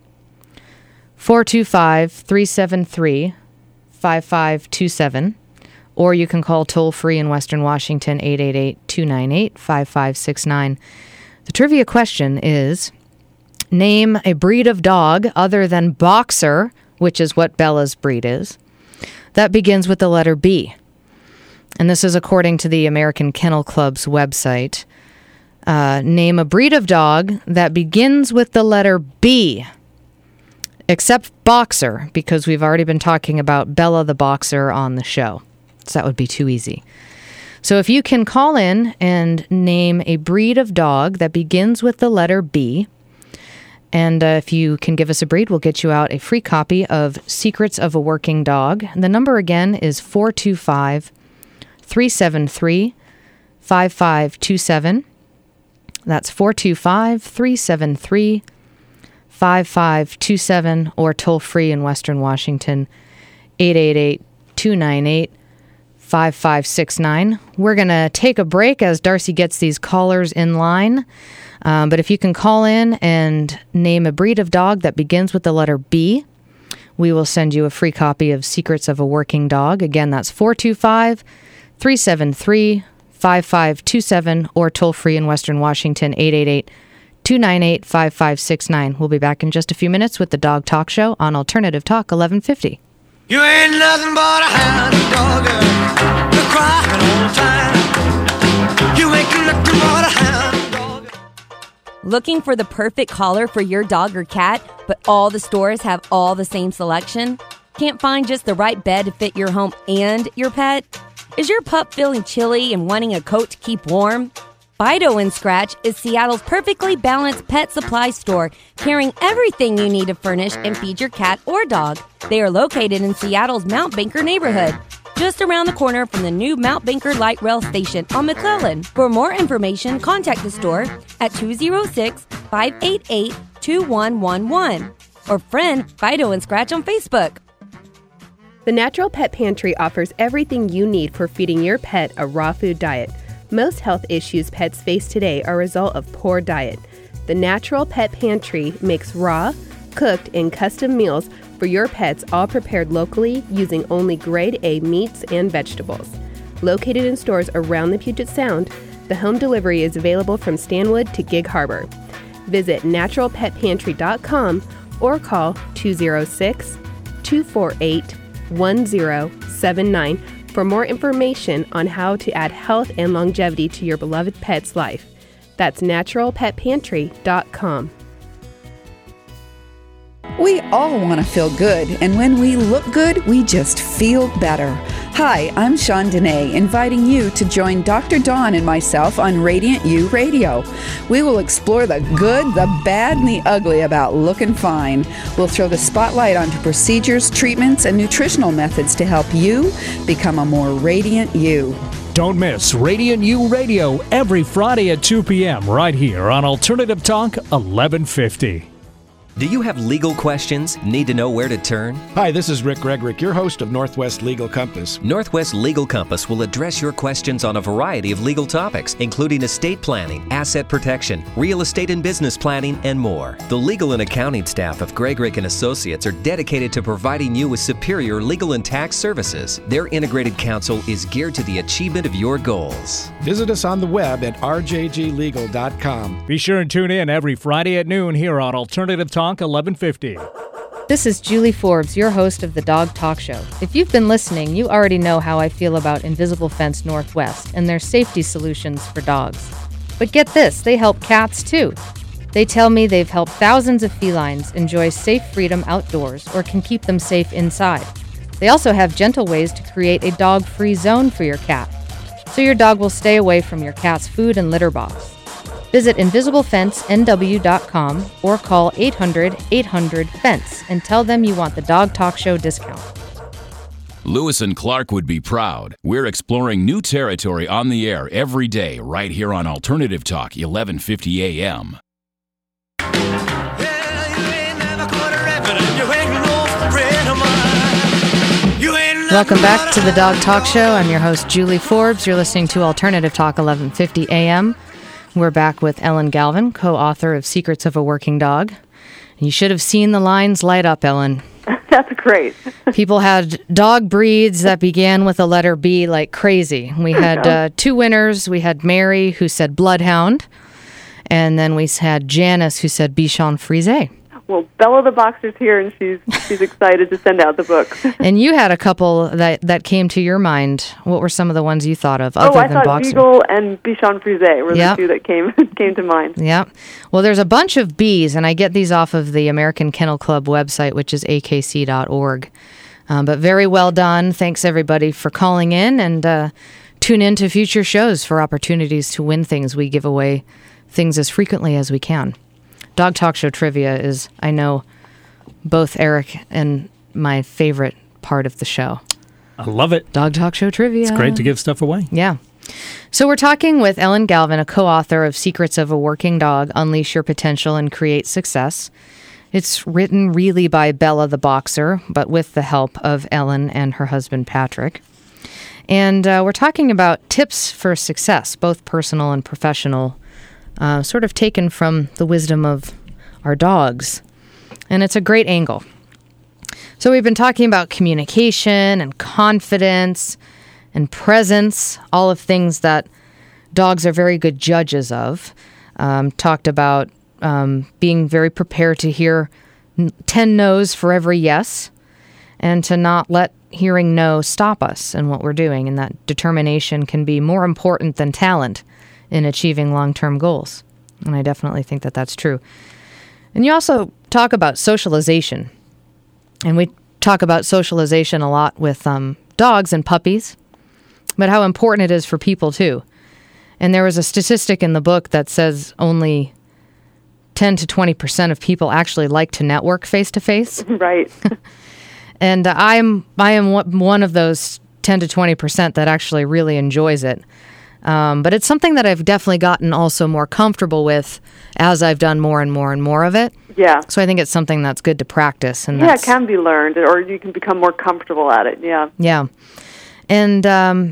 four two five, three seven three, five five two seven, or you can call toll-free in Western Washington, eight eight eight, two nine eight, five five six nine. The trivia question is, name a breed of dog other than Boxer, which is what Bella's breed is, that begins with the letter B. And this is according to the American Kennel Club's website. Uh, name a breed of dog that begins with the letter B, except Boxer, because we've already been talking about Bella the Boxer on the show. cats. That would be too easy. So if you can call in and name a breed of dog that begins with the letter B, and uh, if you can give us a breed, we'll get you out a free copy of Secrets of a Working Dog. And the number again is four two five, three seven three, five five two seven. That's four two five, three seven three, five five two seven, or toll free in Western Washington, eight eight eight, two nine eight, five five six nine. We're going to take a break as Darcy gets these callers in line. Um, but if you can call in and name a breed of dog that begins with the letter B, we will send you a free copy of Secrets of a Working Dog. Again, that's four two five, three seven three, five five two seven, or toll free in Western Washington, eight eight eight, two nine eight, five five six nine. We'll be back in just a few minutes with the Dog Talk Show on Alternative Talk eleven fifty. You ain't nothing but a hound dog, girl. You're crying all the time. You ain't nothing but a hound dog. Looking for the perfect collar for your dog or cat, but all the stores have all the same selection? Can't find just the right bed to fit your home and your pet? Is your pup feeling chilly and wanting a coat to keep warm? Fido and Scratch is Seattle's perfectly balanced pet supply store, carrying everything you need to furnish and feed your cat or dog. They are located in Seattle's Mount Banker neighborhood, just around the corner from the new Mount Banker Light Rail Station on McClellan. For more information, contact the store at two oh six, five eight eight, two one one one or friend Fido and Scratch on Facebook. The Natural Pet Pantry offers everything you need for feeding your pet a raw food diet. Most health issues pets face today are a result of poor diet. The Natural Pet Pantry makes raw, cooked, and custom meals for your pets, all prepared locally using only grade A meats and vegetables. Located in stores around the Puget Sound, the home delivery is available from Stanwood to Gig Harbor. Visit natural pet pantry dot com or call two oh six, two four eight, one oh seven nine for more information on how to add health and longevity to your beloved pet's life. That's natural pet pantry dot com. We all want to feel good, and when we look good, we just feel better. Hi, I'm Shawn Dene, inviting you to join Doctor Dawn and myself on Radiant You Radio. We will explore the good, the bad, and the ugly about looking fine. We'll throw the spotlight onto procedures, treatments, and nutritional methods to help you become a more radiant you. Don't miss Radiant You Radio every Friday at two p.m. right here on Alternative Talk eleven fifty. Do you have legal questions? Need to know where to turn? Hi, this is Rick Gregrick, your host of Northwest Legal Compass. Northwest Legal Compass will address your questions on a variety of legal topics, including estate planning, asset protection, real estate and business planning, and more. The legal and accounting staff of Gregrick and Associates are dedicated to providing you with superior legal and tax services. Their integrated counsel is geared to the achievement of your goals. Visit us on the web at r j g legal dot com. Be sure and tune in every Friday at noon here on Alternative Talk eleven fifty. This is Julie Forbes, your host of the Dog Talk Show. If you've been listening, you already know how I feel about Invisible Fence Northwest and their safety solutions for dogs. But get this, they help cats too. They tell me they've helped thousands of felines enjoy safe freedom outdoors or can keep them safe inside. They also have gentle ways to create a dog-free zone for your cat, so your dog will stay away from your cat's food and litter box. Visit invisible fence n w dot com or call eight hundred, eight hundred, fence and tell them you want the Dog Talk Show discount. Lewis and Clark would be proud. We're exploring new territory on the air every day right here on Alternative Talk eleven fifty a m. Welcome back to the Dog Talk Show. I'm your host, Julie Forbes. You're listening to Alternative Talk eleven fifty a m. We're back with Ellen Galvin, co-author of Secrets of a Working Dog. You should have seen the lines light up, Ellen. That's great. People had dog breeds that began with the letter B like crazy. We had uh, two winners. We had Mary, who said Bloodhound, and then we had Janice, who said Bichon Frise. Well, Bella the Boxer's here, and she's she's excited to send out the book. And you had a couple that, that came to your mind. What were some of the ones you thought of other oh, I than thought Boxer? Beagle and Bichon Frise were yep. the two that came came to mind. Yeah. Well, there's a bunch of Bs, and I get these off of the American Kennel Club website, which is a k c dot org. Um, but very well done. Thanks, everybody, for calling in, and uh, tune in to future shows for opportunities to win things. We give away things as frequently as we can. Dog Talk Show Trivia is, I know, both Eric and my favorite part of the show. I love it. Dog Talk Show Trivia. It's great to give stuff away. Yeah. So we're talking with Ellen Galvin, a co-author of Secrets of a Working Dog, Unleash Your Potential and Create Success. It's written really by Bella the boxer, but with the help of Ellen and her husband, Patrick. And uh, we're talking about tips for success, both personal and professional, uh, sort of taken from the wisdom of our dogs. And it's a great angle. So we've been talking about communication and confidence and presence, all of things that dogs are very good judges of. Um, talked about um, being very prepared to hear n- ten no's for every yes, and to not let hearing no stop us in what we're doing, and that determination can be more important than talent in achieving long-term goals. And I definitely think that that's true. And you also talk about socialization. And we talk about socialization a lot with um, dogs and puppies, but how important it is for people too. And there was a statistic in the book that says only ten to twenty percent of people actually like to network face-to-face. Right. And uh, I'm I am one of those ten to twenty percent that actually really enjoys it. Um, but it's something that I've definitely gotten also more comfortable with as I've done more and more and more of it. Yeah. So I think it's something that's good to practice. And yeah, that's, it can be learned, or you can become more comfortable at it. Yeah. Yeah. And um,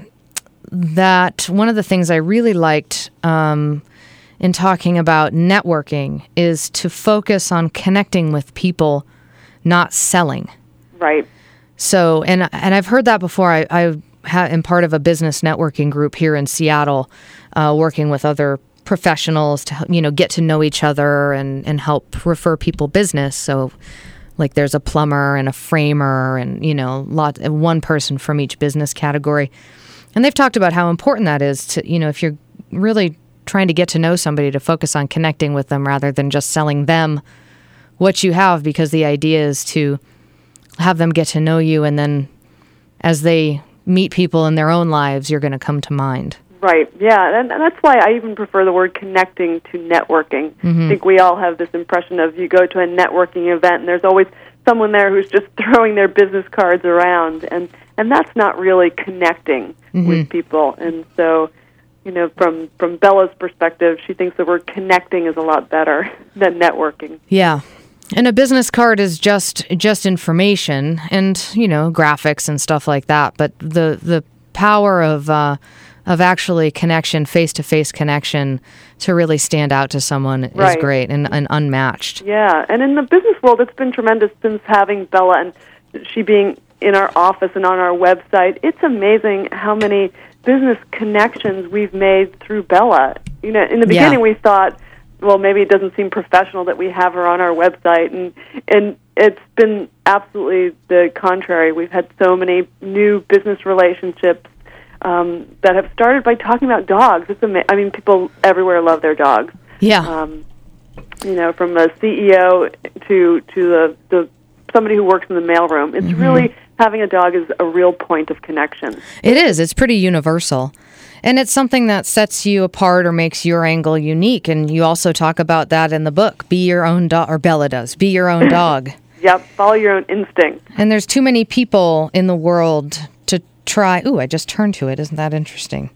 that one of the things I really liked um, in talking about networking is to focus on connecting with people, not selling. Right. So, and and I've heard that before. I, I ha- am part of a business networking group here in Seattle, uh, working with other professionals to, you know, get to know each other and, and help refer people business. So, like, there's a plumber and a framer and, you know, lot one person from each business category. And they've talked about how important that is to, you know, if you're really trying to get to know somebody, to focus on connecting with them rather than just selling them what you have, because the idea is to have them get to know you, and then as they meet people in their own lives, you're going to come to mind. Right, yeah, and, and that's why I even prefer the word connecting to networking. Mm-hmm. I think we all have this impression of you go to a networking event and there's always someone there who's just throwing their business cards around, and, and that's not really connecting Mm-hmm. with people. And so, you know, from, from Bella's perspective, she thinks the word connecting is a lot better than networking. Yeah. And a business card is just just information and, you know, graphics and stuff like that. But the the power of uh, of actually connection, face-to-face connection, to really stand out to someone is Right. great and, and unmatched. Yeah, and in the business world, it's been tremendous since having Bella and she being in our office and on our website. It's amazing how many business connections we've made through Bella. You know, in the Yeah. beginning, we thought, well, maybe it doesn't seem professional that we have her on our website, and and it's been absolutely the contrary. We've had so many new business relationships um, that have started by talking about dogs. It's ama- I mean, people everywhere love their dogs. Yeah. Um, you know, from the C E O to to the, the somebody who works in the mailroom. It's Mm-hmm. really, having a dog is a real point of connection. It is. It's pretty universal. And it's something that sets you apart or makes your angle unique. And you also talk about that in the book. Be your own dog, or Bella does. Be your own dog. Yep, follow your own instinct. And there's too many people in the world to try. Ooh, I just turned to it. Isn't that interesting?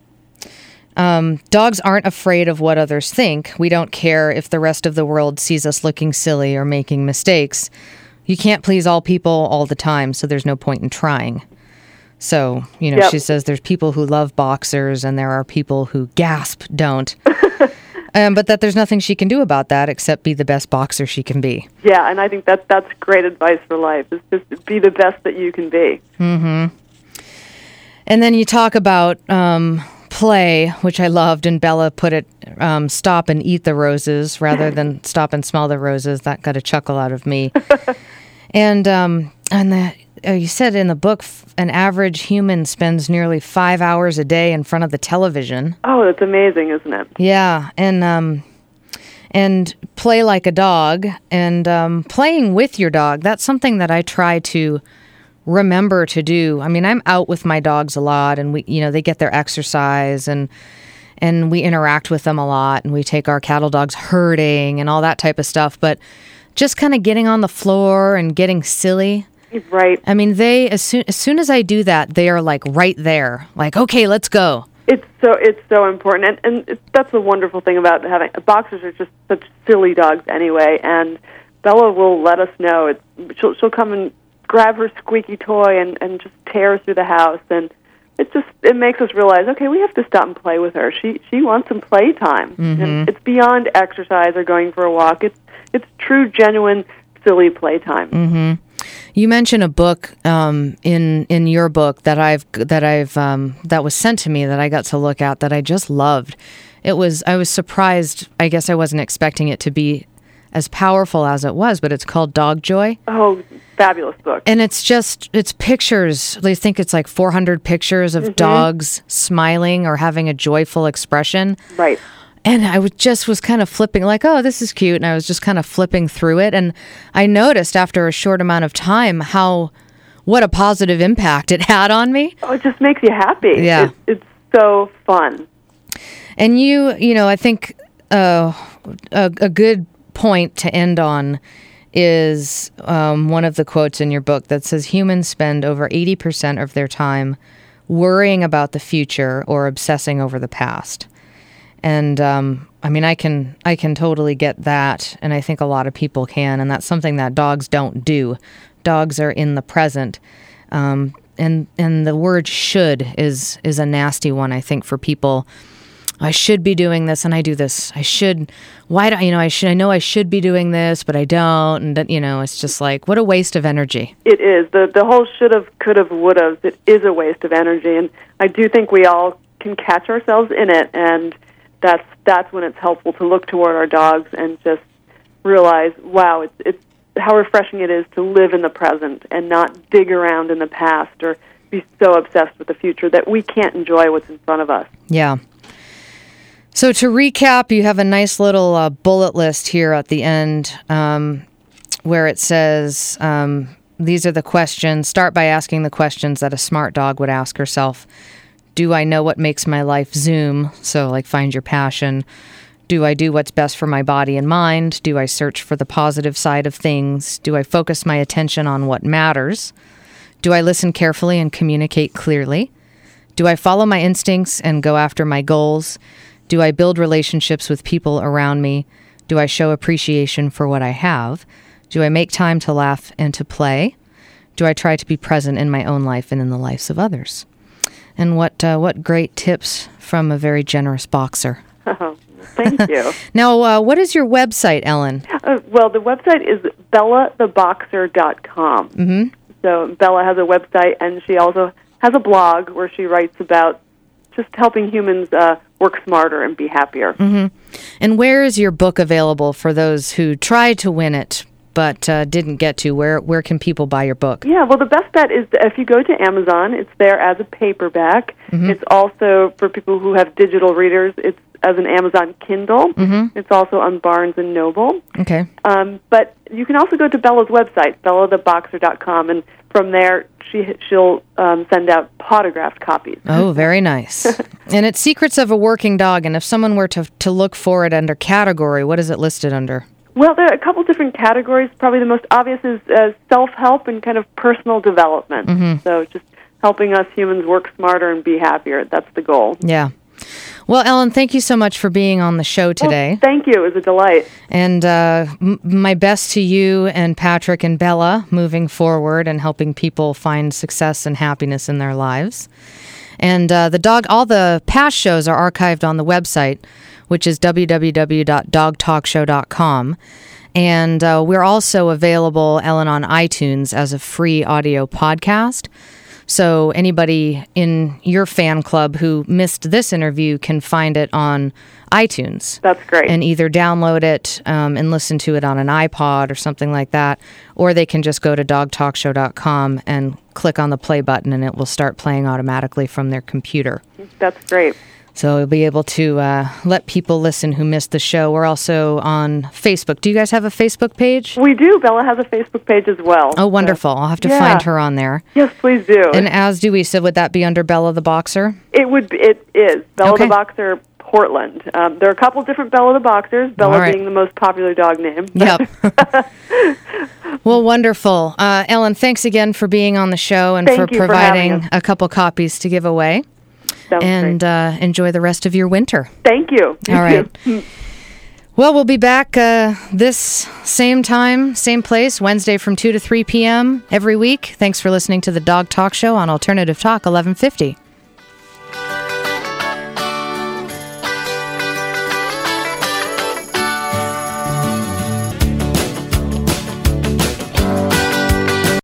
Um, dogs aren't afraid of what others think. We don't care if the rest of the world sees us looking silly or making mistakes. You can't please all people all the time, so there's no point in trying. So, you know, Yep. she says there's people who love boxers and there are people who gasp don't. um, but that there's nothing she can do about that except be the best boxer she can be. Yeah, and I think that that's great advice for life, is just be the best that you can be. Mm-hmm. And then you talk about um, play, which I loved, and Bella put it, um, stop and eat the roses rather than stop and smell the roses. That got a chuckle out of me. and um, and the, uh, you said in the book, f- an average human spends nearly five hours a day in front of the television. Oh, that's amazing, isn't it? Yeah, and um, and play like a dog, and um, playing with your dog. That's something that I try to remember to do. I mean, I'm out with my dogs a lot, and we, you know, they get their exercise, and and we interact with them a lot, and we take our cattle dogs herding and all that type of stuff. But just kind of getting on the floor and getting silly. Right. I mean, they as soon as soon as I do that, they are like right there, like, okay, let's go. It's so it's so important, and and it's, that's the wonderful thing about having boxers are just such silly dogs anyway. And Bella will let us know. It's, she'll she'll come and grab her squeaky toy and and just tear through the house, and it just it makes us realize, okay, we have to stop and play with her. She she wants some playtime, Mm-hmm. and it's beyond exercise or going for a walk. It's it's true, genuine, silly playtime. Mm-hmm. You mentioned a book um, in in your book that I've that I've um, that was sent to me that I got to look at that I just loved. It was I was surprised. I guess I wasn't expecting it to be as powerful as it was, but it's called Dog Joy. Oh, fabulous book! And it's just it's pictures. I think it's like four hundred pictures of Mhm. dogs smiling or having a joyful expression. Right. And I was just was kind of flipping like, oh, this is cute. And I was just kind of flipping through it. And I noticed after a short amount of time how, what a positive impact it had on me. Oh, it just makes you happy. Yeah. It's, it's so fun. And you, you know, I think uh, a, a good point to end on is um, one of the quotes in your book that says humans spend over eighty percent of their time worrying about the future or obsessing over the past. And um, I mean, I can I can totally get that, and I think a lot of people can, and that's something that dogs don't do. Dogs are in the present, um, and and the word "should" is is a nasty one, I think, for people. I should be doing this, and I do this. I should. Why do you know? I should. I know I should be doing this, but I don't. And you know, it's just like what a waste of energy. It is the the whole should have, could have, would have. It is a waste of energy, and I do think we all can catch ourselves in it, and that's that's when it's helpful to look toward our dogs and just realize, wow, it's it's how refreshing it is to live in the present and not dig around in the past or be so obsessed with the future that we can't enjoy what's in front of us. Yeah. So to recap, you have a nice little uh, bullet list here at the end um, where it says, um, these are the questions. Start by asking the questions that a smart dog would ask herself. Do I know what makes my life zoom? So like find your passion. Do I do what's best for my body and mind? Do I search for the positive side of things? Do I focus my attention on what matters? Do I listen carefully and communicate clearly? Do I follow my instincts and go after my goals? Do I build relationships with people around me? Do I show appreciation for what I have? Do I make time to laugh and to play? Do I try to be present in my own life and in the lives of others? And what uh, what great tips from a very generous boxer. Oh, thank you. Now, uh, what is your website, Ellen? Uh, well, the website is bella the boxer dot com. Mm-hmm. So Bella has a website, and she also has a blog where she writes about just helping humans uh, work smarter and be happier. Mm-hmm. And where is your book available for those who tried to win it but uh, didn't get to? Where where can people buy your book? Yeah, well, the best bet is if you go to Amazon, it's there as a paperback. Mm-hmm. It's also, for people who have digital readers, it's as an Amazon Kindle. Mm-hmm. It's also on Barnes and Noble. Okay. Um, but you can also go to Bella's website, bella the boxer dot com, and from there she, she'll um, send out autographed copies. Oh, very nice. And it's Secrets of a Working Dog, and if someone were to, to look for it under category, what is it listed under? Well, there are a couple different categories. Probably the most obvious is uh, self-help and kind of personal development. Mm-hmm. So just helping us humans work smarter and be happier. That's the goal. Yeah. Well, Ellen, thank you so much for being on the show today. Well, thank you. It was a delight. And uh, m- my best to you and Patrick and Bella moving forward and helping people find success and happiness in their lives. And uh, the dog, all the past shows are archived on the website, which is w w w dot dog talk show dot com. And uh, we're also available, Ellen, on iTunes as a free audio podcast. So anybody in your fan club who missed this interview can find it on iTunes. That's great. And either download it um, and listen to it on an iPod or something like that, or they can just go to dog talk show dot com and click on the play button, and it will start playing automatically from their computer. That's great. So we'll be able to uh, let people listen who missed the show. We're also on Facebook. Do you guys have a Facebook page? We do. Bella has a Facebook page as well. Oh, wonderful. I'll have to Yeah. find her on there. Yes, please do. And as do we. So would that be under Bella the Boxer? It would. Be, it is Bella Okay. the Boxer Portland. Um, there are a couple different Bella the Boxers. Bella All right. being the most popular dog name. Yep. Well, wonderful. Uh, Ellen, thanks again for being on the show and Thank for you for having providing us. a couple copies to give away. Sounds and uh, enjoy the rest of your winter. Thank you. You All right. too. Well, we'll be back uh, this same time, same place, Wednesday from two to three p.m. every week. Thanks for listening to the Dog Talk Show on Alternative Talk eleven fifty.